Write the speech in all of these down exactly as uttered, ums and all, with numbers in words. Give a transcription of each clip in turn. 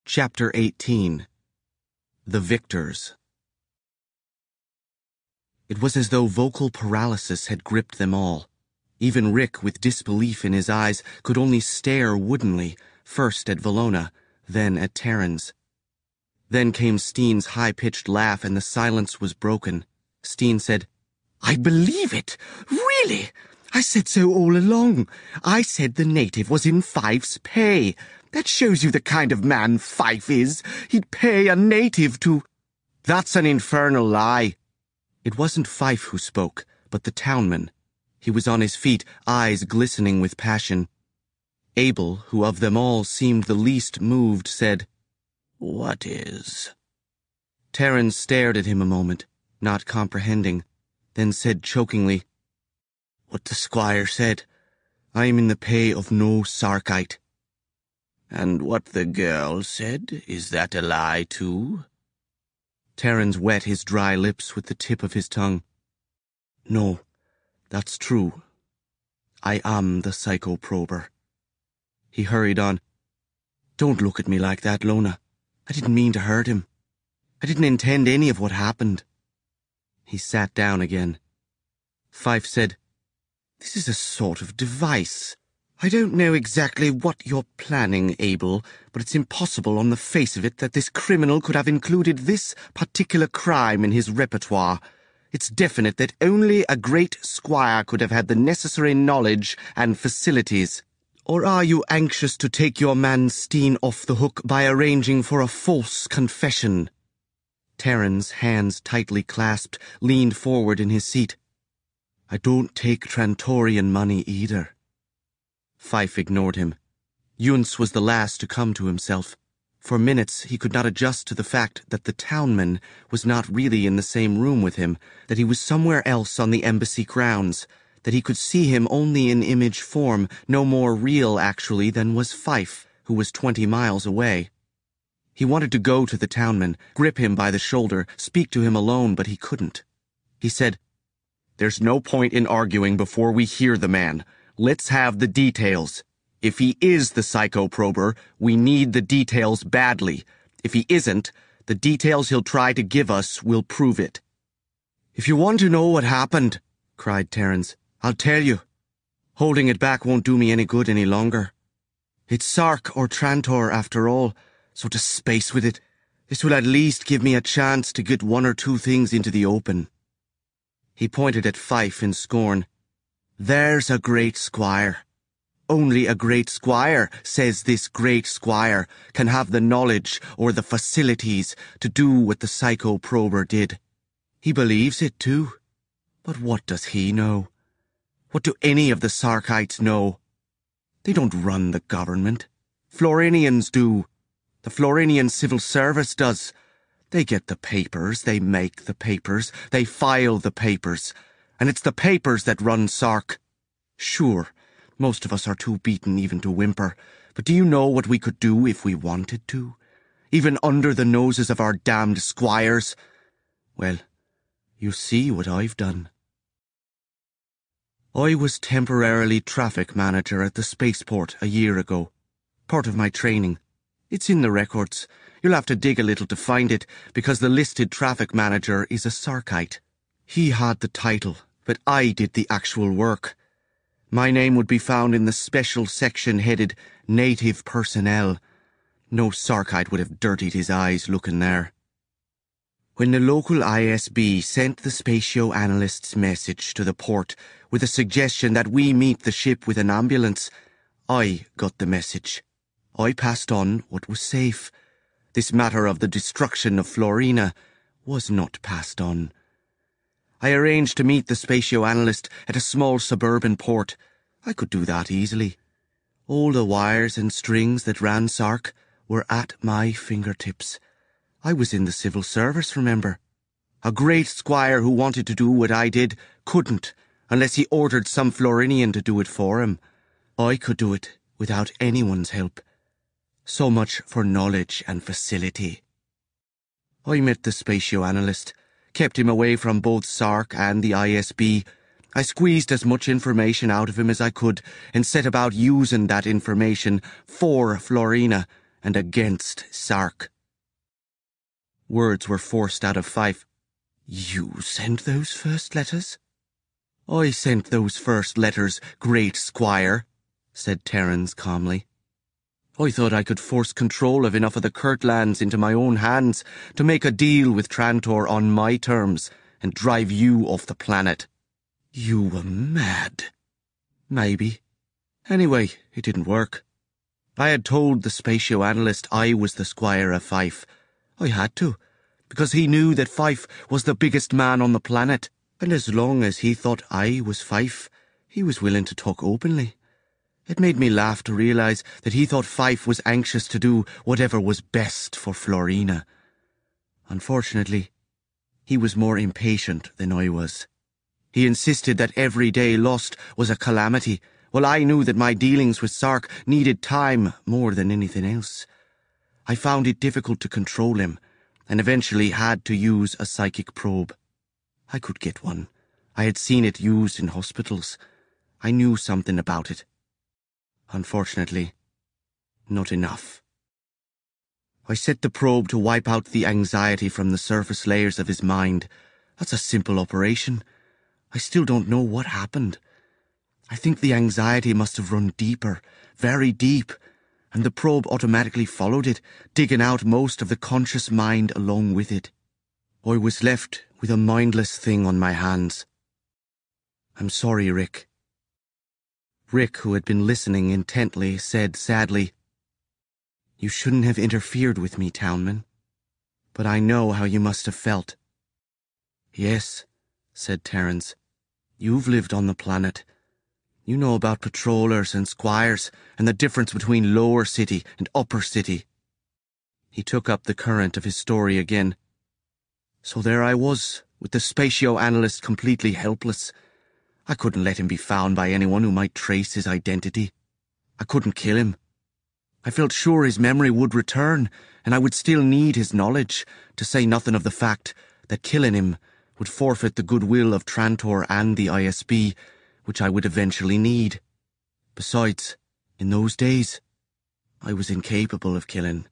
Chapter eighteen. The Victors. It was as though vocal paralysis had gripped them all. Even Rick, with disbelief in his eyes, could only stare woodenly, first at Valona, then at Terrans. Then came Steen's high-pitched laugh, and the silence was broken. Steen said, "I believe it! Really! I said so all along. I said the native was in Fife's pay. That shows you the kind of man Fife is. He'd pay a native to—" "That's an infernal lie." It wasn't Fife who spoke, but the townman. He was on his feet, eyes glistening with passion. Abel, who of them all seemed the least moved, said, "What is?" Terrans stared at him a moment, not comprehending, then said chokingly, "What the squire said. I am in the pay of no Sarkite." "And what the girl said, is that a lie too?" Terrans wet his dry lips with the tip of his tongue. "No, that's true. I am the psychoprober." He hurried on. "Don't look at me like that, Lona. I didn't mean to hurt him. I didn't intend any of what happened." He sat down again. Fife said, "This is a sort of device. I don't know exactly what you're planning, Abel, but it's impossible on the face of it that this criminal could have included this particular crime in his repertoire. It's definite that only a great squire could have had the necessary knowledge and facilities. Or are you anxious to take your man Steen off the hook by arranging for a false confession?" Terrans, hands tightly clasped, leaned forward in his seat. "I don't take Trantorian money either." Fife ignored him. Yunce was the last to come to himself. For minutes he could not adjust to the fact that the townman was not really in the same room with him, that he was somewhere else on the embassy grounds, that he could see him only in image form, no more real actually than was Fife, who was twenty miles away. He wanted to go to the townman, grip him by the shoulder, speak to him alone, but he couldn't. He said, "There's no point in arguing before we hear the man. Let's have the details. If he is the psychoprober, we need the details badly. If he isn't, the details he'll try to give us will prove it." "If you want to know what happened," cried Terrans, "I'll tell you. Holding it back won't do me any good any longer. It's Sark or Trantor after all, so to space with it. This will at least give me a chance to get one or two things into the open." He pointed at Fife in scorn. "There's a great squire. Only a great squire, says this great squire, can have the knowledge or the facilities to do what the psychoprober did. He believes it too. But what does he know? What do any of the Sarkites know? They don't run the government. Florinians do. The Florinian civil service does. They get the papers, they make the papers, they file the papers, and it's the papers that run Sark. Sure, most of us are too beaten even to whimper, but do you know what we could do if we wanted to? Even under the noses of our damned squires? Well, you see what I've done." "I was temporarily traffic manager at the spaceport a year ago. Part of my training. It's in the records. You'll have to dig a little to find it, because the listed traffic manager is a Sarkite. He had the title, but I did the actual work. My name would be found in the special section headed Native Personnel. No Sarkite would have dirtied his eyes looking there. When the local I S B sent the spatio-analyst's message to the port with a suggestion that we meet the ship with an ambulance, I got the message. I passed on what was safe. This matter of the destruction of Florina was not passed on. I arranged to meet the spatio-analyst at a small suburban port. I could do that easily. All the wires and strings that ran Sark were at my fingertips. I was in the civil service, remember. A great squire who wanted to do what I did couldn't, unless he ordered some Florinian to do it for him. I could do it without anyone's help. So much for knowledge and facility. I met the spatio-analyst, kept him away from both Sark and the I S B. I squeezed as much information out of him as I could and set about using that information for Florina and against Sark. Words were forced out of Fife. You sent those first letters? I sent those first letters, great squire, said Terence calmly. I thought I could force control of enough of the Kirtlands into my own hands to make a deal with Trantor on my terms and drive you off the planet. You were mad. Maybe. Anyway, it didn't work. I had told the spatio-analyst I was the squire of Fife. I had to, because he knew that Fife was the biggest man on the planet, and as long as he thought I was Fife, he was willing to talk openly. It made me laugh to realise that he thought Fife was anxious to do whatever was best for Florina. Unfortunately, he was more impatient than I was. He insisted that every day lost was a calamity, while I knew that my dealings with Sark needed time more than anything else. I found it difficult to control him, and eventually had to use a psychic probe. I could get one. I had seen it used in hospitals. I knew something about it. Unfortunately, not enough. I set the probe to wipe out the anxiety from the surface layers of his mind. That's a simple operation. I still don't know what happened. I think the anxiety must have run deeper, very deep, and the probe automatically followed it, digging out most of the conscious mind along with it. I was left with a mindless thing on my hands. I'm sorry, Rick. Rick, who had been listening intently, said sadly, You shouldn't have interfered with me, Townman, but I know how you must have felt. Yes, said Terence. You've lived on the planet. You know about patrollers and squires and the difference between lower city and upper city. He took up the current of his story again. So there I was, with the spatio-analyst completely helpless. I couldn't let him be found by anyone who might trace his identity. I couldn't kill him. I felt sure his memory would return, and I would still need his knowledge, to say nothing of the fact that killing him would forfeit the goodwill of Trantor and the I S B, which I would eventually need. Besides, in those days, I was incapable of killing.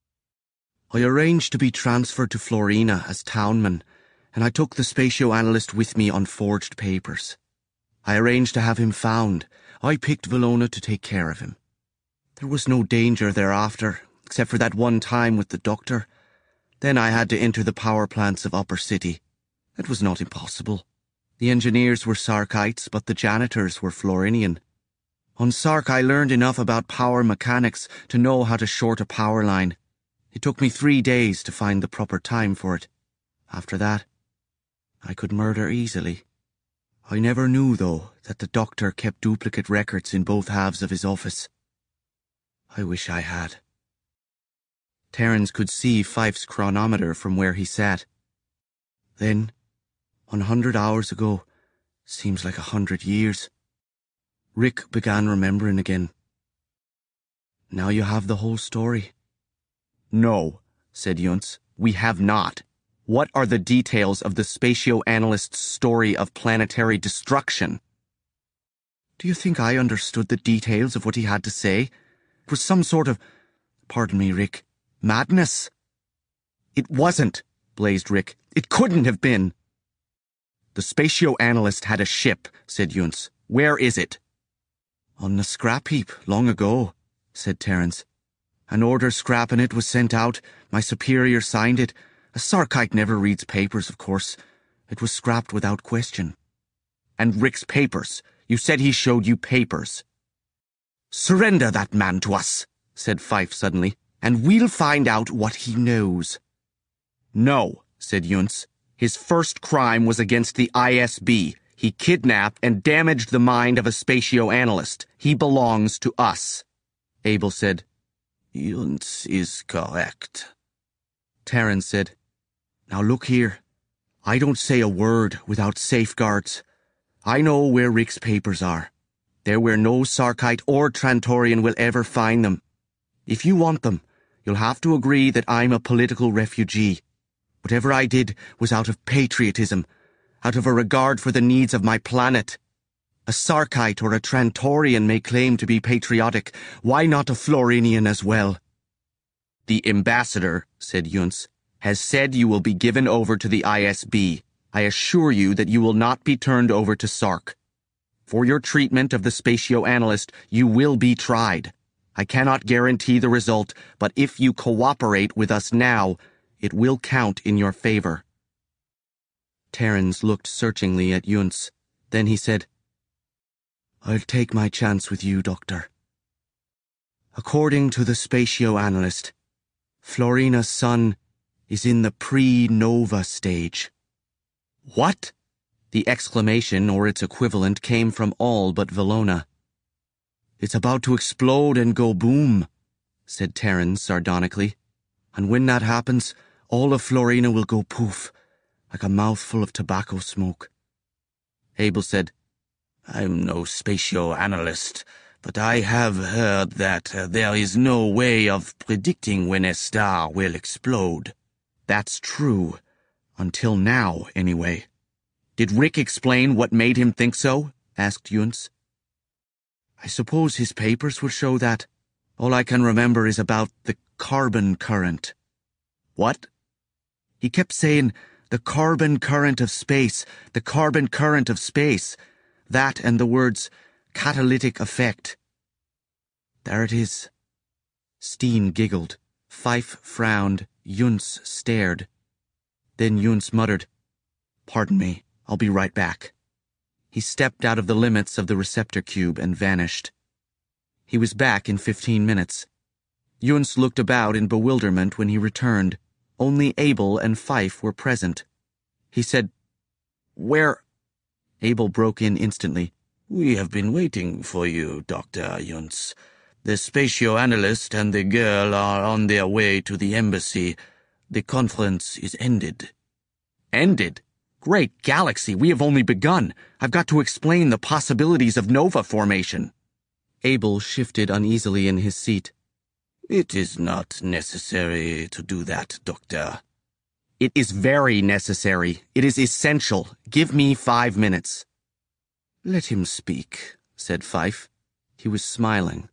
I arranged to be transferred to Florina as townman, and I took the spatio-analyst with me on forged papers. I arranged to have him found. I picked Valona to take care of him. There was no danger thereafter, except for that one time with the doctor. Then I had to enter the power plants of Upper City. It was not impossible. The engineers were Sarkites, but the janitors were Florinian. On Sark I learned enough about power mechanics to know how to short a power line. It took me three days to find the proper time for it. After that, I could murder easily. I never knew, though, that the doctor kept duplicate records in both halves of his office. I wish I had. Terence could see Fife's chronometer from where he sat. Then, one hundred hours ago, seems like a hundred years. Rick began remembering again. Now you have the whole story. No, said Yuntz, we have not. What are the details of the spatio-analyst's story of planetary destruction? Do you think I understood the details of what he had to say? It was some sort of, pardon me, Rick, madness. It wasn't, blazed Rick. It couldn't have been. The spatio-analyst had a ship, said Yuntz. Where is it? On the scrap heap, long ago, said Terence. An order scrapping it was sent out. My superior signed it. A Sarkite never reads papers, of course. It was scrapped without question. And Rick's papers. You said he showed you papers. Surrender that man to us, said Fife suddenly, and we'll find out what he knows. No, said Yuntz. His first crime was against the I S B. He kidnapped and damaged the mind of a spatio-analyst. He belongs to us. Abel said, Yuntz is correct. Terence said, Now look here. I don't say a word without safeguards. I know where Rick's papers are. They're where no Sarkite or Trantorian will ever find them. If you want them, you'll have to agree that I'm a political refugee. Whatever I did was out of patriotism, out of a regard for the needs of my planet. A Sarkite or a Trantorian may claim to be patriotic. Why not a Florinian as well? The ambassador, said Yuntz, has said you will be given over to the I S B. I assure you that you will not be turned over to Sark. For your treatment of the spatio-analyst, you will be tried. I cannot guarantee the result, but if you cooperate with us now, it will count in your favor. Terrans looked searchingly at Yuntz. Then he said, I'll take my chance with you, Doctor. According to the spatio-analyst, Florina's son is in the pre-nova stage. What? The exclamation, or its equivalent, came from all but Valona. It's about to explode and go boom, said Terrans sardonically. And when that happens, all of Florina will go poof, like a mouthful of tobacco smoke. Abel said, I'm no spatio-analyst, but I have heard that uh, there is no way of predicting when a star will explode. That's true. Until now, anyway. Did Rick explain what made him think so? Asked Yuntz. I suppose his papers will show that. All I can remember is about the carbon current. What? He kept saying, the carbon current of space, the carbon current of space. That and the words, catalytic effect. There it is. Steen giggled. Fife frowned. Yuntz stared. Then Yuntz muttered, Pardon me, I'll be right back. He stepped out of the limits of the receptor cube and vanished. He was back in fifteen minutes. Yuntz looked about in bewilderment when he returned. Only Abel and Fife were present. He said, Where? Abel broke in instantly. We have been waiting for you, Doctor Yuntz. The spatio-analyst and the girl are on their way to the embassy. The conference is ended. Ended? Great galaxy, we have only begun. I've got to explain the possibilities of nova formation. Abel shifted uneasily in his seat. It is not necessary to do that, Doctor. It is very necessary. It is essential. Give me five minutes. Let him speak, said Fife. He was smiling.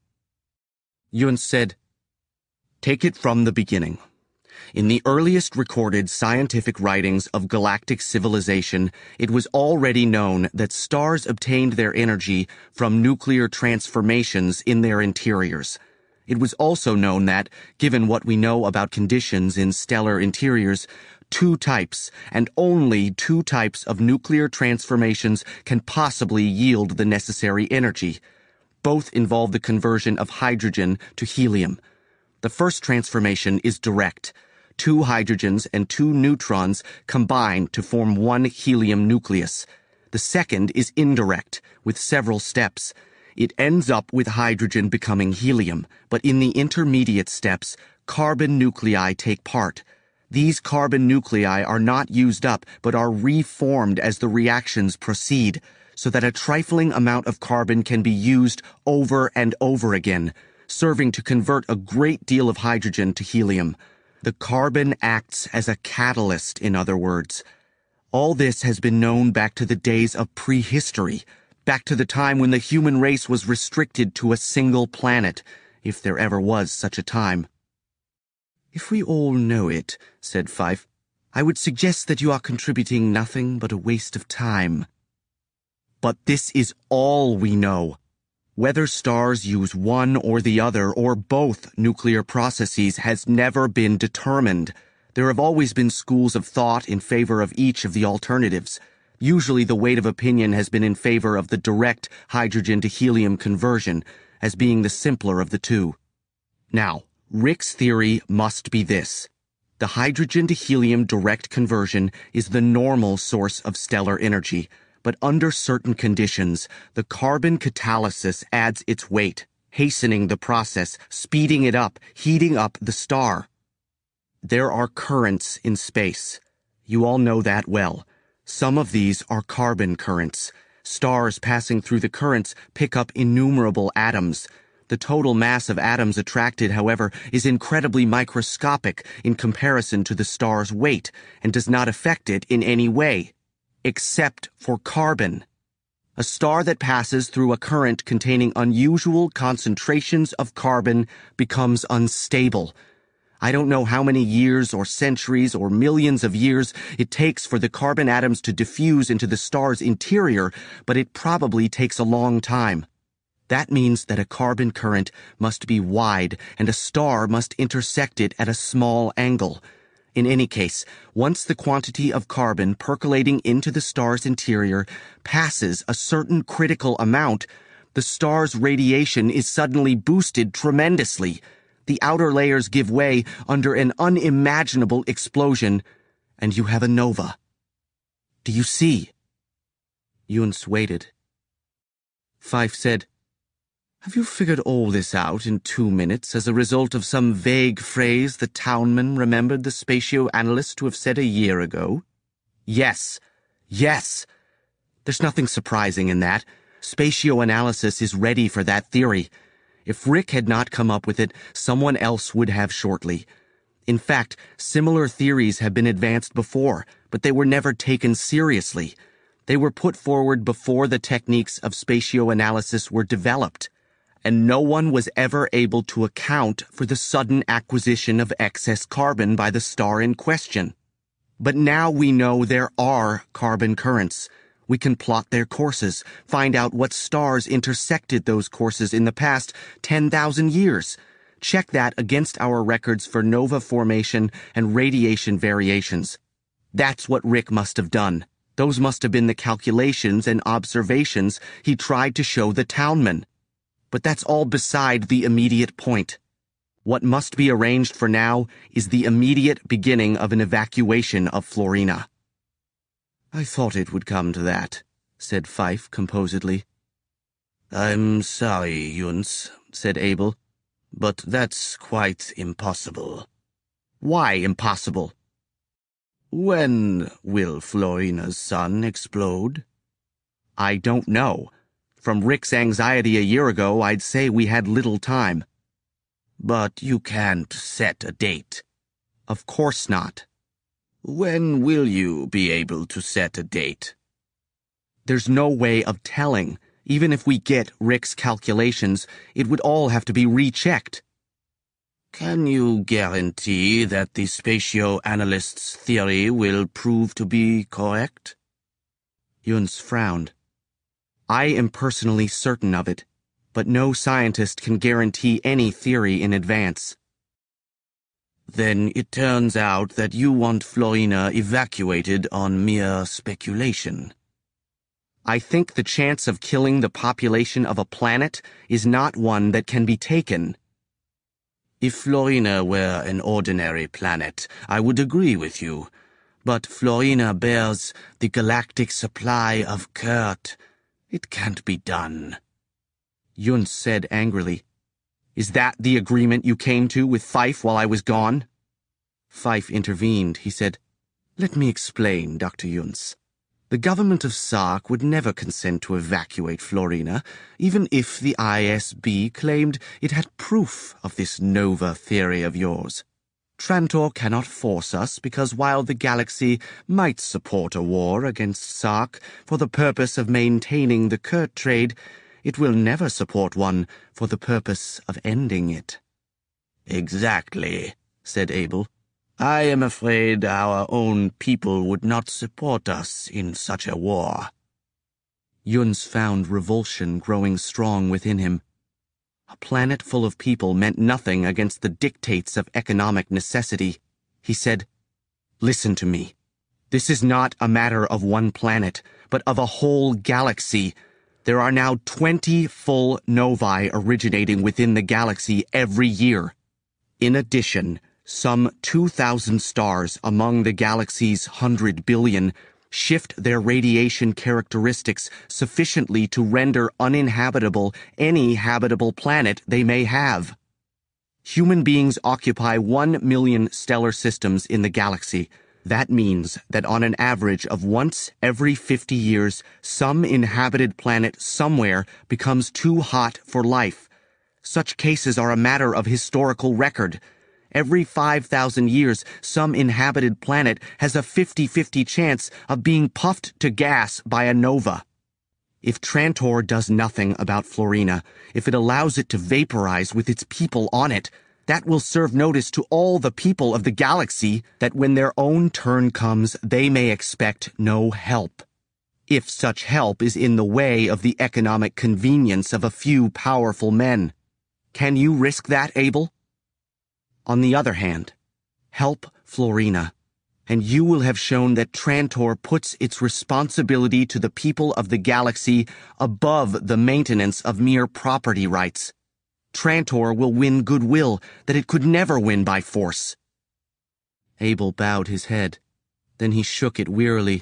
Yuntz said, Take it from the beginning. In the earliest recorded scientific writings of galactic civilization, it was already known that stars obtained their energy from nuclear transformations in their interiors. It was also known that, given what we know about conditions in stellar interiors, two types, and only two types of nuclear transformations can possibly yield the necessary energy. Both involve the conversion of hydrogen to helium. The first transformation is direct. Two hydrogens and two neutrons combine to form one helium nucleus. The second is indirect, with several steps. It ends up with hydrogen becoming helium, but in the intermediate steps, carbon nuclei take part. These carbon nuclei are not used up, but are reformed as the reactions proceed, so that a trifling amount of carbon can be used over and over again, serving to convert a great deal of hydrogen to helium. The carbon acts as a catalyst, in other words. All this has been known back to the days of prehistory, back to the time when the human race was restricted to a single planet, if there ever was such a time. If we all know it, said Fife, I would suggest that you are contributing nothing but a waste of time. But this is all we know. Whether stars use one or the other, or both nuclear processes, has never been determined. There have always been schools of thought in favor of each of the alternatives. Usually the weight of opinion has been in favor of the direct hydrogen to helium conversion, as being the simpler of the two. Now, Rick's theory must be this. The hydrogen to helium direct conversion is the normal source of stellar energy. But under certain conditions, the carbon catalysis adds its weight, hastening the process, speeding it up, heating up the star. There are currents in space. You all know that well. Some of these are carbon currents. Stars passing through the currents pick up innumerable atoms. The total mass of atoms attracted, however, is incredibly microscopic in comparison to the star's weight, and does not affect it in any way. Except for carbon. A star that passes through a current containing unusual concentrations of carbon becomes unstable. I don't know how many years or centuries or millions of years it takes for the carbon atoms to diffuse into the star's interior, but it probably takes a long time. That means that a carbon current must be wide and a star must intersect it at a small angle. In any case, once the quantity of carbon percolating into the star's interior passes a certain critical amount, the star's radiation is suddenly boosted tremendously. The outer layers give way under an unimaginable explosion, and you have a nova. Do you see? Yuns waited. Fife said, "Have you figured all this out in two minutes as a result of some vague phrase the townman remembered the spatio-analyst to have said a year ago?" "Yes. Yes. There's nothing surprising in that. Spatio-analysis is ready for that theory. If Rick had not come up with it, someone else would have shortly. In fact, similar theories have been advanced before, but they were never taken seriously. They were put forward before the techniques of spatio-analysis were developed, and no one was ever able to account for the sudden acquisition of excess carbon by the star in question. But now we know there are carbon currents. We can plot their courses, find out what stars intersected those courses in the past ten thousand years. Check that against our records for nova formation and radiation variations. That's what Rick must have done. Those must have been the calculations and observations he tried to show the townman. But that's all beside the immediate point. What must be arranged for now is the immediate beginning of an evacuation of Florina." "I thought it would come to that," said Fife composedly. "I'm sorry, Yuns," said Abel, "but that's quite impossible." "Why impossible?" "When will Florina's sun explode?" "I don't know. From Rick's anxiety a year ago, I'd say we had little time." "But you can't set a date." "Of course not." "When will you be able to set a date?" "There's no way of telling. Even if we get Rick's calculations, it would all have to be rechecked." "Can you guarantee that the spatio-analyst's theory will prove to be correct?" Yuns frowned. "I am personally certain of it, but no scientist can guarantee any theory in advance." "Then it turns out that you want Florina evacuated on mere speculation." "I think the chance of killing the population of a planet is not one that can be taken." "If Florina were an ordinary planet, I would agree with you. But Florina bears the galactic supply of Kurt. It can't be done." Yuns said angrily, "Is that the agreement you came to with Fife while I was gone?" Fife intervened. He said, "Let me explain, Doctor Yuns. The government of Sark would never consent to evacuate Florina, even if the I S B claimed it had proof of this nova theory of yours. Trantor cannot force us because while the galaxy might support a war against Sark for the purpose of maintaining the Kurt trade, it will never support one for the purpose of ending it." "Exactly," said Abel. "I am afraid our own people would not support us in such a war." Yuns found revulsion growing strong within him. A planet full of people meant nothing against the dictates of economic necessity. He said, "Listen to me. This is not a matter of one planet, but of a whole galaxy. There are now twenty full novae originating within the galaxy every year. In addition, some two thousand stars among the galaxy's hundred billion shift their radiation characteristics sufficiently to render uninhabitable any habitable planet they may have. Human beings occupy one million stellar systems in the galaxy. That means that on an average of once every fifty years, some inhabited planet somewhere becomes too hot for life. Such cases are a matter of historical record. Every five thousand years, some inhabited planet has a fifty-fifty chance of being puffed to gas by a nova. If Trantor does nothing about Florina, if it allows it to vaporize with its people on it, That will serve notice to all the people of the galaxy that when their own turn comes, they may expect no help. If such help is in the way of the economic convenience of a few powerful men. Can you risk that, Abel? On the other hand, help Florina, and you will have shown that Trantor puts its responsibility to the people of the galaxy above the maintenance of mere property rights. Trantor will win goodwill that it could never win by force. Abel bowed his head. Then he shook it wearily.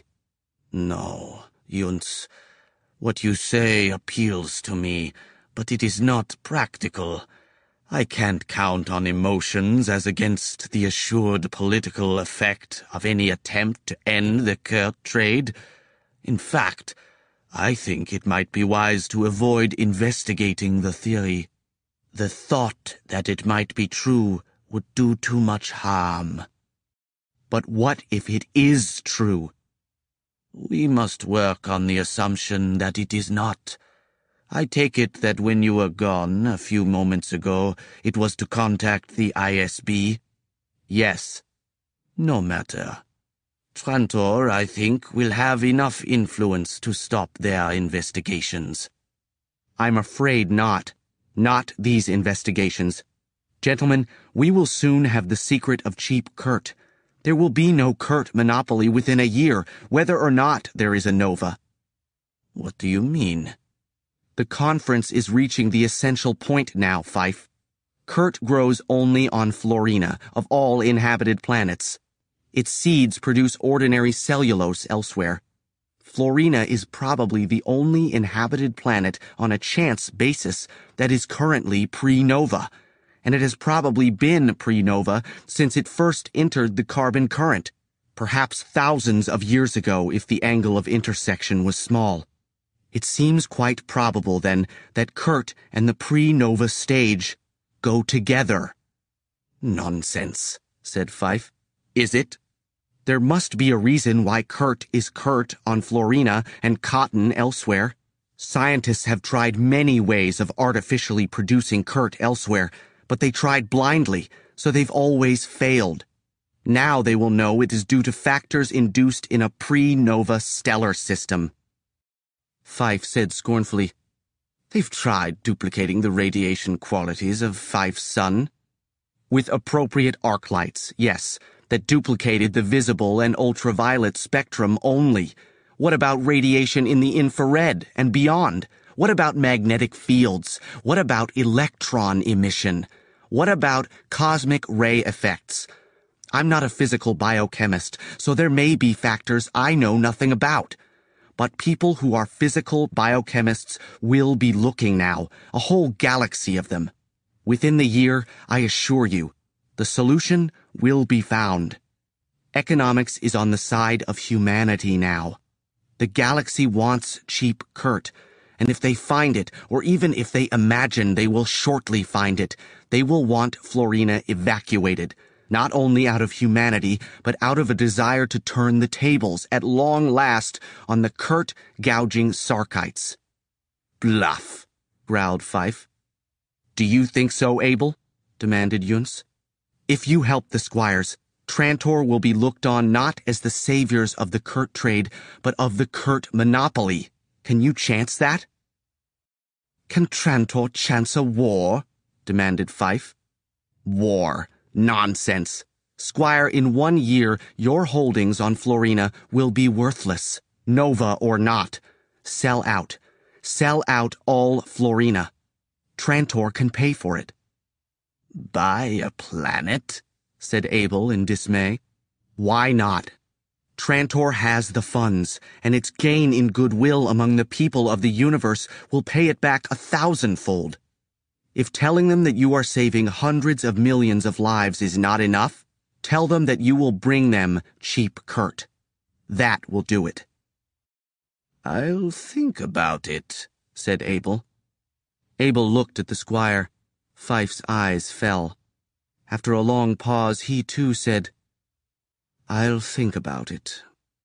No, Yuns. What you say appeals to me, but it is not practical. I can't count on emotions as against the assured political effect of any attempt to end the Kurt trade. In fact, I think it might be wise to avoid investigating the theory. The thought that it might be true would do too much harm. But what if it is true? We must work on the assumption that it is not. I take it that when you were gone a few moments ago, it was to contact the I S B? Yes. No matter. Trantor, I think, will have enough influence to stop their investigations. I'm afraid not. Not these investigations. Gentlemen, we will soon have the secret of Cheap Kurt. There will be no Kurt monopoly within a year, whether or not there is a Nova. What do you mean? The conference is reaching the essential point now, Fife. Kurt grows only on Florina, of all inhabited planets. Its seeds produce ordinary cellulose elsewhere. Florina is probably the only inhabited planet on a chance basis that is currently pre-nova, and it has probably been pre-nova since it first entered the carbon current, perhaps thousands of years ago if the angle of intersection was small. It seems quite probable, then, that Kurt and the pre-nova stage go together. Nonsense, said Fife. Is it? There must be a reason why Kurt is Kurt on Florina and cotton elsewhere. Scientists have tried many ways of artificially producing Kurt elsewhere, but they tried blindly, so they've always failed. Now they will know it is due to factors induced in a pre-nova stellar system. Fife said scornfully, They've tried duplicating the radiation qualities of Fife's sun. With appropriate arc lights, yes, that duplicated the visible and ultraviolet spectrum only. What about radiation in the infrared and beyond? What about magnetic fields? What about electron emission? What about cosmic ray effects? I'm not a physical biochemist, so there may be factors I know nothing about. But people who are physical biochemists will be looking now, a whole galaxy of them. Within the year, I assure you, the solution will be found. Economics is on the side of humanity now. The galaxy wants Cheap Kurt, and if they find it, or even if they imagine they will shortly find it, they will want Florina evacuated, not only out of humanity, but out of a desire to turn the tables at long last on the Kurt-gouging Sarkites. Bluff, growled Fife. Do you think so, Abel? Demanded Yuns. If you help the squires, Trantor will be looked on not as the saviors of the Kurt trade, but of the Kurt monopoly. Can you chance that? Can Trantor chance a war? Demanded Fife. War. Nonsense. Squire, in one year, your holdings on Florina will be worthless, Nova or not. Sell out. Sell out all Florina. Trantor can pay for it. Buy a planet? Said Abel in dismay. Why not? Trantor has the funds, and its gain in goodwill among the people of the universe will pay it back a thousandfold. If telling them that you are saving hundreds of millions of lives is not enough, tell them that you will bring them Cheap Kurt. That will do it. I'll think about it, said Abel. Abel looked at the squire. Fife's eyes fell. After a long pause, he too said, I'll think about it.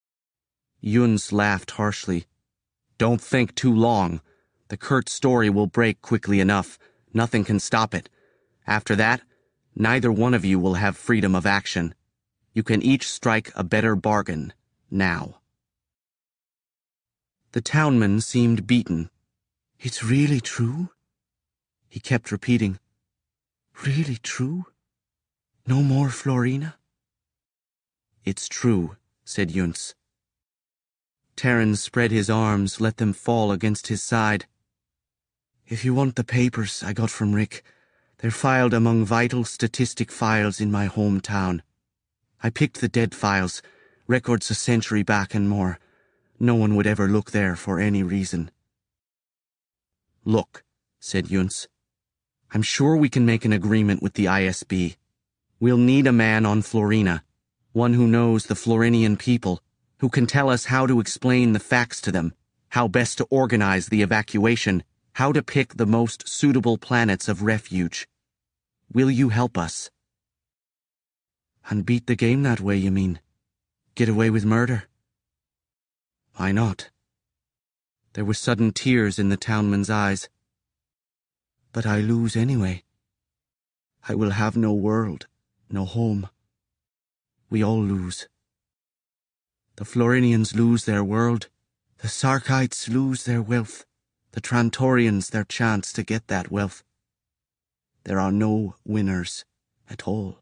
Yuns laughed harshly. Don't think too long. The Kurt story will break quickly enough. Nothing can stop it. After that, Neither one of you will have freedom of action. You can each strike a better bargain, now. The townman seemed beaten. It's really true? He kept repeating. Really true? No more Florina? It's true, said Yunus. Terrans spread his arms, let them fall against his side. If you want the papers I got from Rick, they're filed among vital statistic files in my hometown. I picked the dead files, records a century back and more. No one would ever look there for any reason. Look, said Yunus. I'm sure we can make an agreement with the I S B. We'll need a man on Florina, one who knows the Florinian people, who can tell us how to explain the facts to them, how best to organize the evacuation, how to pick the most suitable planets of refuge. Will you help us? And beat the game that way, you mean? Get away with murder? Why not? There were sudden tears in the townman's eyes. But I lose anyway. I will have no world, no home. We all lose. The Florinians lose their world. The Sarkites lose their wealth. The Trantorians their chance to get that wealth. There are no winners at all.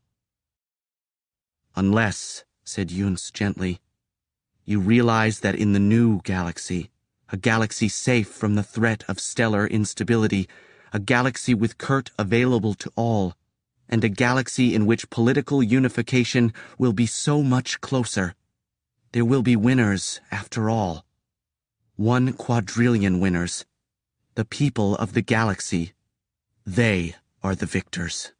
Unless, said Yunus gently, you realize that in the new galaxy, a galaxy safe from the threat of stellar instability, a galaxy with Kurt available to all, and a galaxy in which political unification will be so much closer, there will be winners after all. One quadrillion winners. The people of the galaxy. They are the victors.